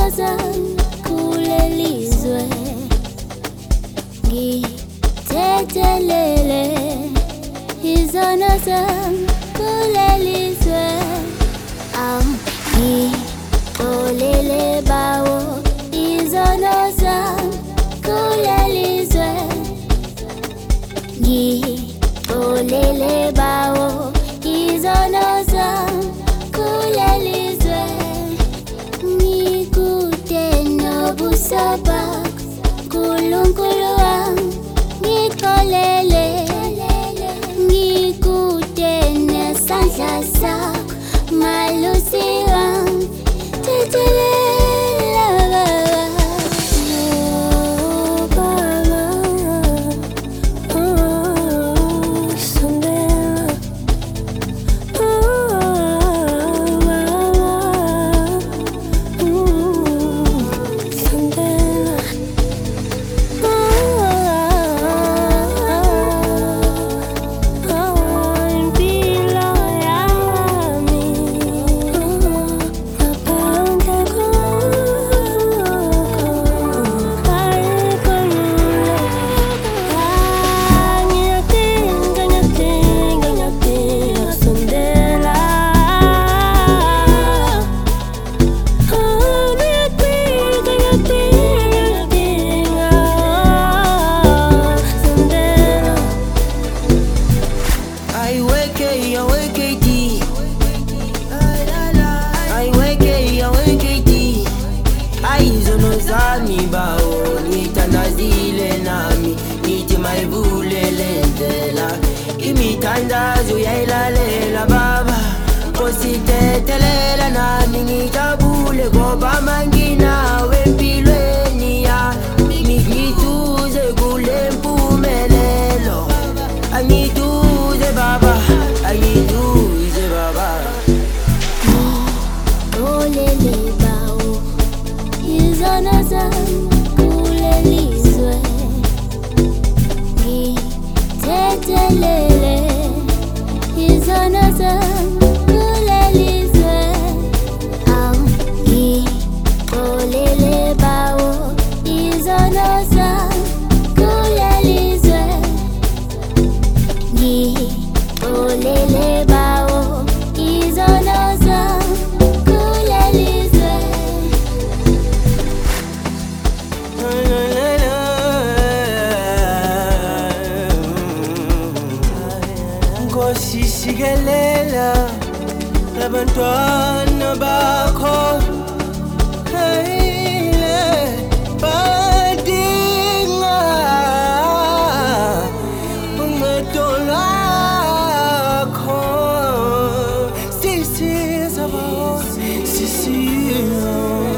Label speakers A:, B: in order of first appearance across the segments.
A: izono zami kulelizwe ngithethelele izono zami kulelizwe ngixolele bawo izono zami kulelizwe ngixolele bawo izono zami kulelizwe ngikude nobuso bakho Nkulunkulu wami ngixolele ngikude nesandla sakho malusi wami thethelela baba sondela
B: Zami bao nitandazile nami niti maivulele ndlela imithandazo yayilalela baba ositethelela nami ngijabule ngoba manginawe empilweni yami ngituze kule mpumelelo angituze baba angituze baba
A: ngixolele bawo izono zami kulelizwe ngithethelele izono zami kulelizwe ngixolele bawo izono zami kulelizwe ngixolele bawo izono zami kulelizwe
B: Ngosisikelela labantwana bakho badinga uncedo lwakho sisiza baba sisiza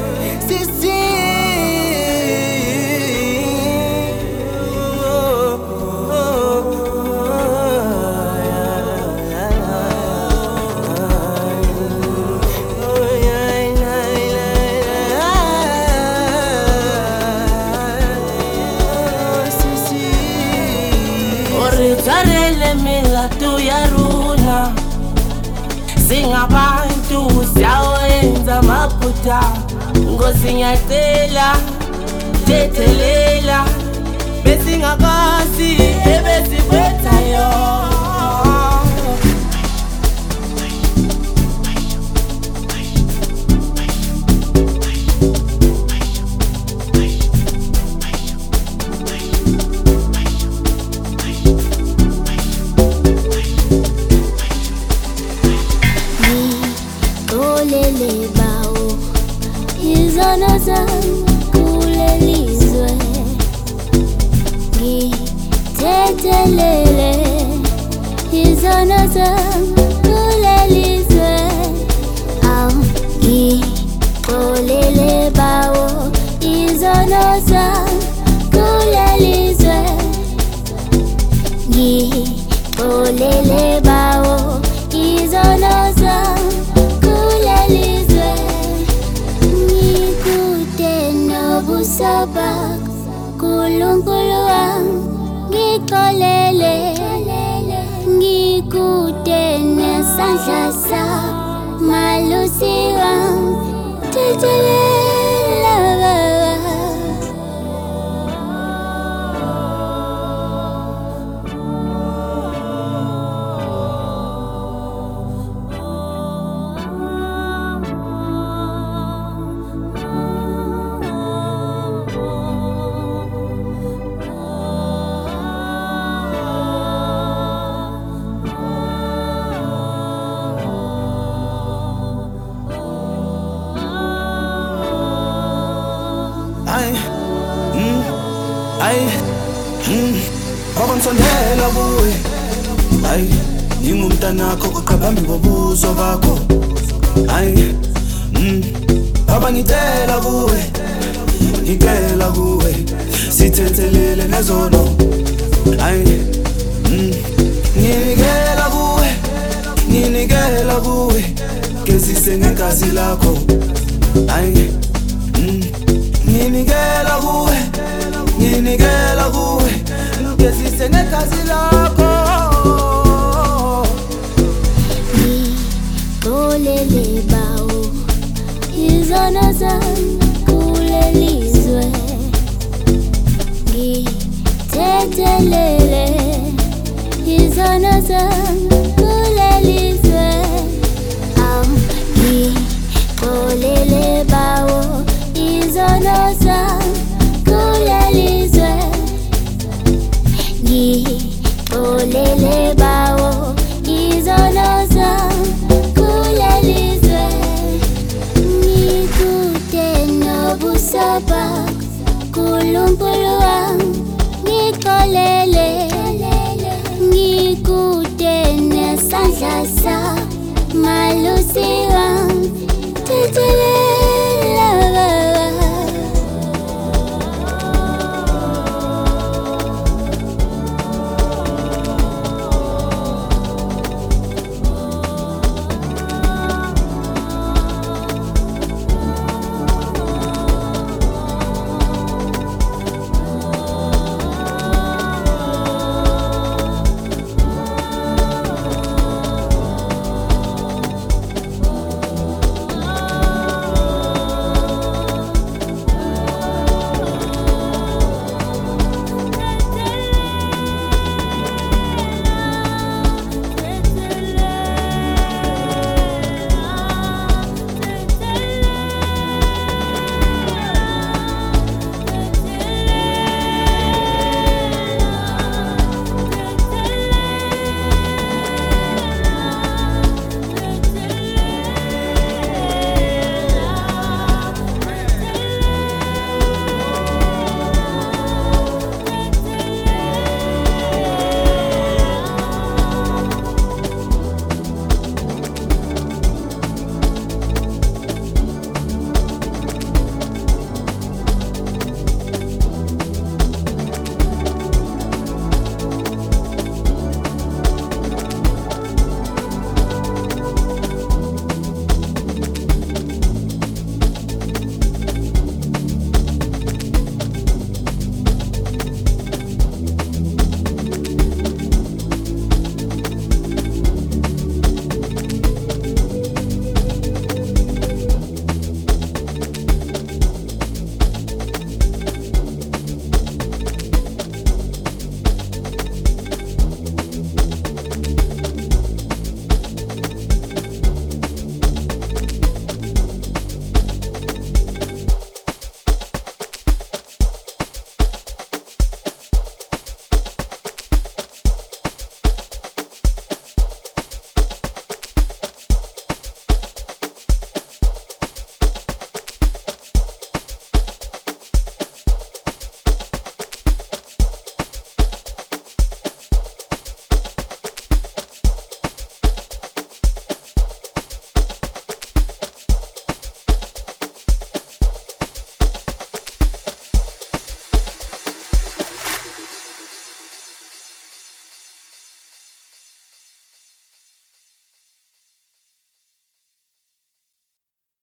C: Oritsarele milatu ya runa singabantu siyawenza maphutha ngosinyatela thethelela besingakwazi ebesikwethayo
A: ngixolele bawo izono zami kulelizwe ngithethelele izono zami kulelizwe ngixolele bawo izono zami kulelizwe ngixolele bawo izono zami kulelizwe ngikude nobuso bakho Nkulunkulu wami ngixolele ngikude nesandla sakho malusi wami thethelela
B: nginikela kuwe hayi ngingumntanakho uqhabami ngobuso bakho hayi baba ngicela kuwe ngicela kuwe sithethelele nezono hayi nginikela kuwe gezise ngegazi lakho hayi nginikela kuwe gezise ngegazi lakho
A: Ngixolele bawo izono zami kulelizwe ngithethelele izono zami